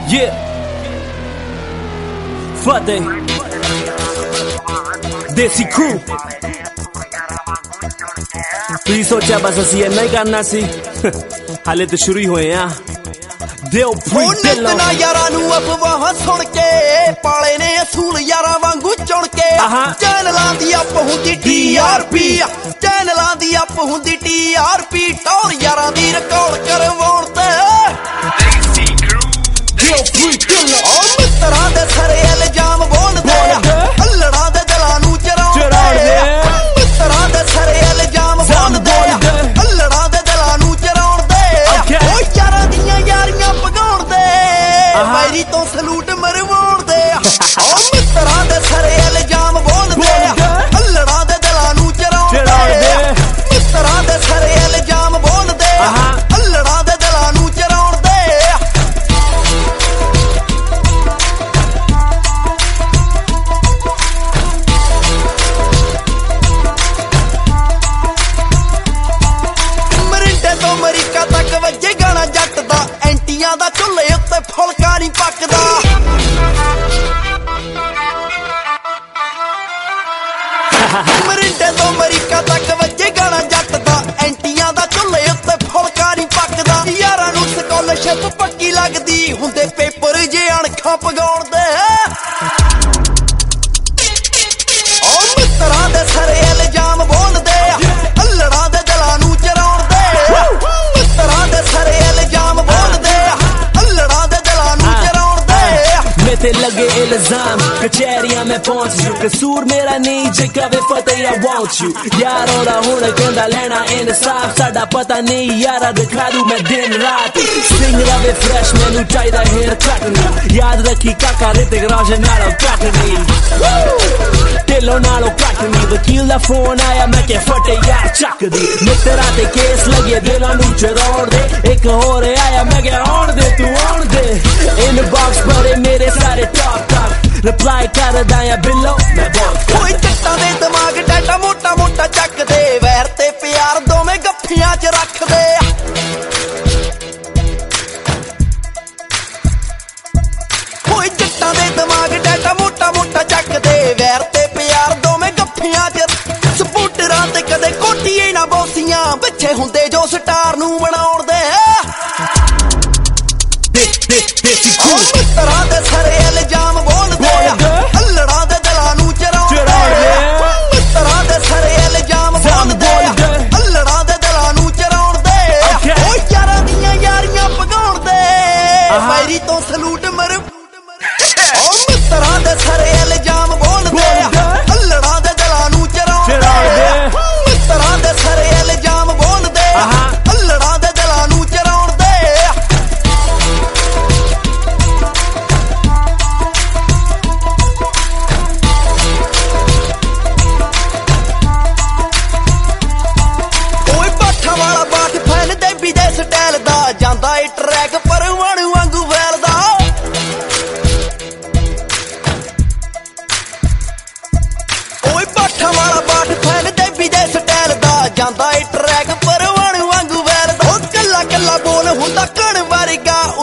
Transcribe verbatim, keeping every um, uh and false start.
Yeah. Fateh Desi Crew ਤੁਸੀਂ ਸੋਚਿਆ ਬਸ ਅਸੀਂ ਇੰਨਾ ਹੀ ਕਰਨਾ ਸੀ ਹਾਲੇ ਤਾਂ ਸ਼ੁਰੂ ਹੀ ਹੋਏ ਆ ਦਿਓ ਪ੍ਰੀਤ ਨਾ ਯਾਰਾਂ ਨੂੰ ਅਫਵਾਹਾਂ ਸੁਣ ਕੇ ਪਾਲੇ ਨੇ ਅਸੂਲ ਯਾਰਾਂ ਵਾਂਗੂ ਚੁਣ ਕੇ ਚੈਨਲਾਂ ਦੀ ਅੱਪ ਹੁੰਦੀ ਟੀ ਆਰ ਪੀ ਚੈਨਲਾਂ ਦੀ ਅੱਪ ਹੁੰਦੀ ਟੀ ਆਰ ਪੀ ਟੌਰ ਯਾਰਾਂ ਦੀ ਰਿਕਾਰਡ ਕਰਵਾਉਣ ਤੇ ਦੇਸੀ ਕਰੂ ਦਿਓ ਪ੍ਰੀਤ ਉਹ ਮਿੱਤਰਾਂ ਦੇ ਸਾਰੇ ਇਲਜ਼ਾਮ ਬੋਲਦੇ ਅੱਲੜਾਂ ਦੇ ਦਿਲਾਂ ਨੂੰ ਚਰਾਉਂਦੇ ਮਿੱਤਰਾਂ ਦੇ ਸਾਰੇ ਇਲਜ਼ਾਮ ਬੋਲਦੇ ਅੱਲੜਾਂ ਦੇ ਦਿਲਾਂ ਨੂੰ ਚਰਾਉਂਦੇ ਉਹ ਯਾਰਾਂ ਦੀਆਂ ਯਾਰੀਆਂ ਭਗਾਉਣਦੇ ਮੈਰੀ ਤੋਂ ਸਲੂਟ ਮਰਵਾਉਣਦੇ ਉਹ ਮਿੱਤਰਾਂ ਦੇ ਸਾਰੇ ਇਲਜ਼ਾਮ ਬੋਲਦੇ ਅੱਲੜਾਂ ਦੇ ਦਿਲਾਂ ਨੂੰ ਚਰਾਉਂਦੇ ਮਿੱਤਰਾਂ ਦੇ ਸਾਰੇ ਇਲਜ਼ਾਮ ਬੋਲਦੇ ਅੱਲੜਾਂ ਦੇ ਦਿਲਾਂ ਨੂੰ ਚਰਾਉਂਦੇ ਅਮਰੀਕਾ ਤੱਕ ਵੱਜੇ ਗਾਣਾ ਜੱਟ ਦਾ ਐਂਟੀਆਂ ਦਾ ਚੁੱਲ੍ਹੇ ਉੱਤੇ ਫੁਲਕਾ ਨਹੀਂ ਪੱਕਦਾ ਮਰਿੰਡੇ ਤੋਂ ਅਮਰੀਕਾ ਤੱਕ ਵੱਜੇ ਗਾਣਾ ਜੱਟ ਦਾ ਐਂਟੀਆਂ ਦਾ ਚੁੱਲ੍ਹੇ ਉੱਤੇ ਫੁਲਕਾ ਨਹੀਂ ਪੱਕਦਾ ਯਾਰਾਂ ਨੂੰ ਸਕਾਲਰਸ਼ਿਪ ਪੱਕੀ ਲੱਗਦੀ ਹੁੰਦੇ ਪੇਪਰ ਜੇ ਅਣਖਾਂ ਪਗਾਉਣ ਦੇ ਉਹ ਮਿੱਤਰਾਂ ਦੇ ਸਾਰੇ ਇਲਜ਼ਾਮ ਬੋਲਦੇ ਅੱਲੜਾਂ ਦੇ ਦਿਲਾਂ ਨੂੰ ਚਰਾਉਣਦੇ ਮਿੱਤਰਾਂ ਦੇ ਸਾਰੇ ਇਲਜ਼ਾਮ ਬੋਲਦੇ ਅੱਲੜਾਂ ਦੇ ਦਿਲਾਂ ਨੂੰ ਚਰਾਉਣਦੇ ਮੇਰੇ ਤੇ ਲੱਗੇ ਇਲਜ਼ਾਮ ਕਚਹਿਰੀਆਂ ਮੈਂ ਪਹੁੰਚ ਜੂ ਕਸੂਰ ਮੇਰਾ ਨਹੀਂ ਜੇ ਕਵੇ ਫਤਿਹ I want you ਯਾਰ ਉਹਦਾ ਹੁਣ ਕਹਿੰਦਾ ਲੈਣਾ ਇਨਸਾਫ ਸਾਡਾ ਪਤਾ ਨਹੀਂ ਯਾਰਾ ਦਿਖਾ ਦੂ ਮੈਂ ਦਿਨ ਰਾਤ ਸਿੰਘ ਰਵੇ ਫਰੈਸ਼ ਮੈਨੂੰ ਚਾਹੀਦਾ ਹੇਅਰ ਕੱਟ ਨਹੀਂ ਯਾਦ ਰੱਖੀ ਕਾਕਾ ਰਿਤਿਕ ਰੋਸ਼ਨ ਨਾਲੋਂ ਕੱਟ ਨਹੀਂ ਢਿੱਲੋਂ ਨਾਲੋਂ ਕੱਟ ਨਹੀਂ ਵਕੀਲ ਦਾ ਫੋਨ ਆਇਆ ਮੈਂ ਕਿ ਫਤਿਹ ਯਾਰ ਚੱਕਦੀ ਮਿੱਤਰਾਂ ਤੇ ਕੇਸ ਲੱਗੇ ਦਿਲਾਂ ਨੂੰ ਚਰਾਉਣ ਦੇ ਇੱਕ ਹੋਰ ਆਇਆ ਮੈਂ ਕਿ ਆਉਣ ਦੇ ਤੂੰ ਆਉਣ ਦੇ ਇਨਬਾਕਸ ਭਰੇ ਮੇਰੇ ਸਾਰੇ ਟਾਪ ਟਾਪ ਰਿਪਲਾਈ ਕਰਦਾ ਆ ਬਿੱਲੋ ਮੈਂ ਬਹੁਤ ਕੋਈ ਜੱਟਾਂ ਦੇ ਦਿਮਾਗ ਡਾਟਾ ਮੋਟਾ ਮੋਟਾ ਚੱਕਦੇ ਵੈਰ ਤੇ ਪਿਆਰ ਦੋਵੇਂ ਗੱਫੀਆਂ 'ਚ ਰੱਖਦੇ ਕੋਈ ਜੱਟਾਂ ਦੇ ਦਿਮਾਗ ਡਾਟਾ ਮੋਟਾ ਮੋਟਾ ਚੱਕਦੇ ਵੈਰ ਤੇ ਪਿਆਰ ਦੋਵੇਂ ਗੱਫੀਆਂ 'ਚ ਸਪੂਟਰਾਂ ਤੇ ਕਦੇ ਕੋਟੀਏ ਨਾ ਬੋਸੀਆਂ ਪਿੱਛੇ ਹੁੰਦੇ ਜੋ ਸਟਾਰ ਨੂੰ ਬਣਾਉਣ ਦੇ ਮਿੱਤਰਾਂ ਦੇ ਸਾਰੇ ਇਲਜ਼ਾਮ ਬੋਲਦੇ ਅੱਲੜਾਂ ਦੇ ਦਿਲਾਂ ਨੂੰ ਚਰਾਉਂਦੇ ਮਿੱਤਰਾਂ ਦੇ ਸਾਰੇ ਇਲਜ਼ਾਮ ਬੋਲਦੇ ਅੱਲੜਾਂ ਦੇ ਦਿਲਾਂ ਨੂੰ ਚਰਾਉਂਦੇ ਉਹ ਯਾਰਾਂ ਦੀਆਂ ਯਾਰੀਆਂ ਭਗਾਉਣਦੇ ਮੈਰੀ ਤੋਂ ਸਲੂਟ ਮਰ ਉਹ ਮਿੱਤਰਾਂ ਦੇ ਸਾਰੇ ਇਲਜ਼ਾਮ ਬੋਲਦੇ ਅੱਲੜਾਂ ਦੇ ਦਿਲਾਂ ਨੂੰ ਚਰਾਉਂਦੇ ਮਿੱਤਰਾਂ ਦੇ ਸਾਰੇ ਇਲਜ਼ਾਮ ਬੋਲਦੇ ਅੱਲੜਾਂ ਦੇ ਦਿਲਾਂ ਨੂੰ ਚਰਾਉਂਦੇ ਵਾਲਾ ਬਾਟ ਫੈਨ ਦੇਬੀ ਦੇ ਸਟਾਈਲ ਦਾ ਜਾਂਦਾ ਏ ਟਰੈਕ ਪਰਵਾਣੂ ਵਾਂਗੂ ਵੈਲਦਾ ਓਏ ਬਾਠਾ ਵਾਲਾ ਬਾਟ ਫੈਨ ਦੇਬੀ ਦੇ ਸਟਾਈਲ ਦਾ ਜਾਂਦਾ ਏ ਟਰੈਕ ਪਰਵਾਣੂ ਵਾਂਗੂ ਵੈਲਦਾ ਉਹ ਕੱਲਾ ਕੱਲਾ ਬੋਲ ਹੁੰਦਾ ਕਣ ਵਰਗਾ